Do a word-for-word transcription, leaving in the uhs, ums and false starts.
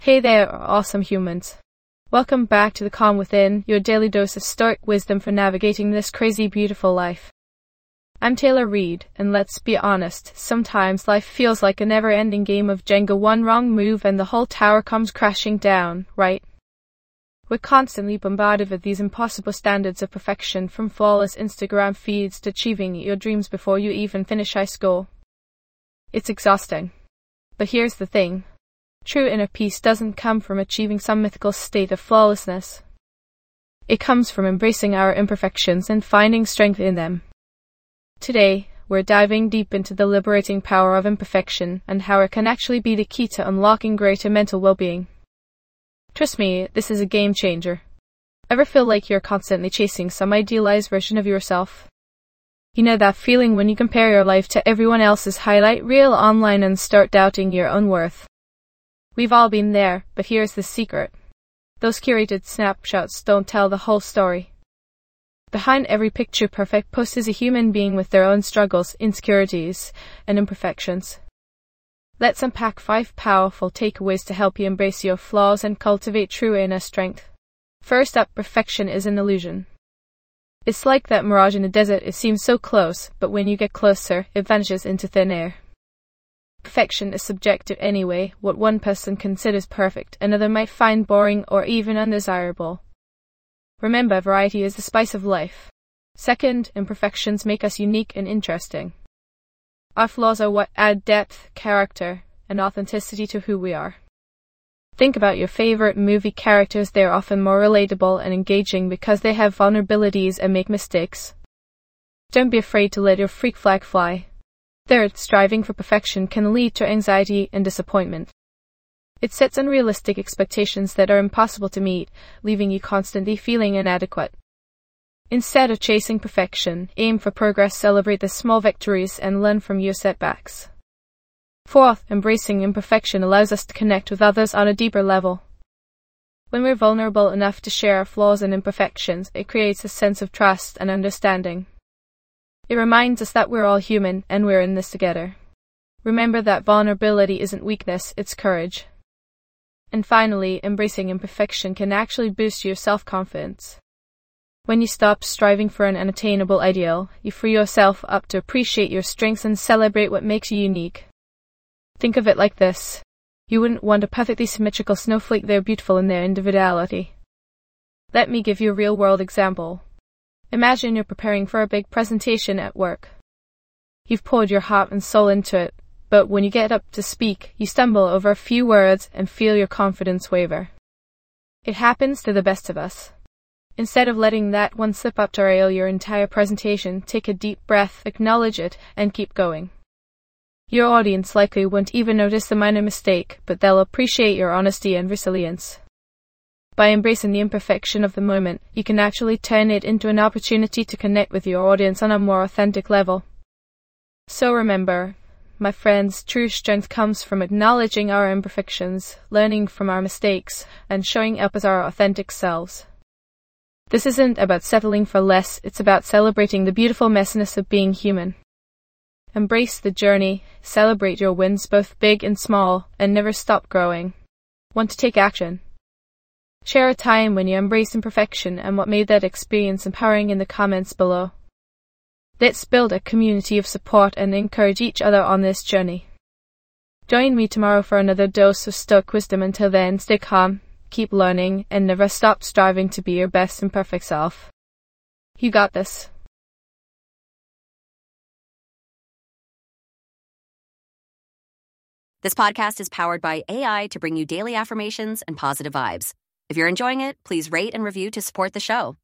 Hey there, awesome humans. Welcome back to The Calm Within, your daily dose of stoic wisdom for navigating this crazy, beautiful life. I'm Taylor Reed, and let's be honest, sometimes life feels like a never-ending game of Jenga. One wrong move and the whole tower comes crashing down, right? We're constantly bombarded with these impossible standards of perfection, from flawless Instagram feeds to achieving your dreams before you even finish high school. It's exhausting. But here's the thing. True inner peace doesn't come from achieving some mythical state of flawlessness. It comes from embracing our imperfections and finding strength in them. Today, we're diving deep into the liberating power of imperfection and how it can actually be the key to unlocking greater mental well-being. Trust me, this is a game changer. Ever feel like you're constantly chasing some idealized version of yourself? You know that feeling when you compare your life to everyone else's highlight reel online and start doubting your own worth? We've all been there, but here's the secret. Those curated snapshots don't tell the whole story. Behind every picture-perfect post is a human being with their own struggles, insecurities, and imperfections. Let's unpack five powerful takeaways to help you embrace your flaws and cultivate true inner strength. First up, perfection is an illusion. It's like that mirage in the desert. It seems so close, but when you get closer, it vanishes into thin air. Perfection is subjective anyway. What one person considers perfect, another might find boring or even undesirable. Remember, variety is the spice of life. Second, imperfections make us unique and interesting. Our flaws are what add depth, character, and authenticity to who we are. Think about your favorite movie characters. They're often more relatable and engaging because they have vulnerabilities and make mistakes. Don't be afraid to let your freak flag fly. Third, striving for perfection can lead to anxiety and disappointment. It sets unrealistic expectations that are impossible to meet, leaving you constantly feeling inadequate. Instead of chasing perfection, aim for progress, celebrate the small victories, and learn from your setbacks. Fourth, embracing imperfection allows us to connect with others on a deeper level. When we're vulnerable enough to share our flaws and imperfections, it creates a sense of trust and understanding. It reminds us that we're all human and we're in this together. Remember that vulnerability isn't weakness, it's courage. And finally, embracing imperfection can actually boost your self-confidence. When you stop striving for an unattainable ideal, you free yourself up to appreciate your strengths and celebrate what makes you unique. Think of it like this. You wouldn't want a perfectly symmetrical snowflake. They're beautiful in their individuality. Let me give you a real-world example. Imagine you're preparing for a big presentation at work. You've poured your heart and soul into it, but when you get up to speak, you stumble over a few words and feel your confidence waver. It happens to the best of us. Instead of letting that one slip up to derail your entire presentation, take a deep breath, acknowledge it, and keep going. Your audience likely won't even notice the minor mistake, but they'll appreciate your honesty and resilience. By embracing the imperfection of the moment, you can actually turn it into an opportunity to connect with your audience on a more authentic level. So remember, my friends, true strength comes from acknowledging our imperfections, learning from our mistakes, and showing up as our authentic selves. This isn't about settling for less, it's about celebrating the beautiful messiness of being human. Embrace the journey, celebrate your wins, both big and small, and never stop growing. Want to take action? Share a time when you embraced imperfection and what made that experience empowering in the comments below. Let's build a community of support and encourage each other on this journey. Join me tomorrow for another dose of stoic wisdom. Until then, stay calm, keep learning, and never stop striving to be your best imperfect self. You got this. This podcast is powered by A I to bring you daily affirmations and positive vibes. If you're enjoying it, please rate and review to support the show.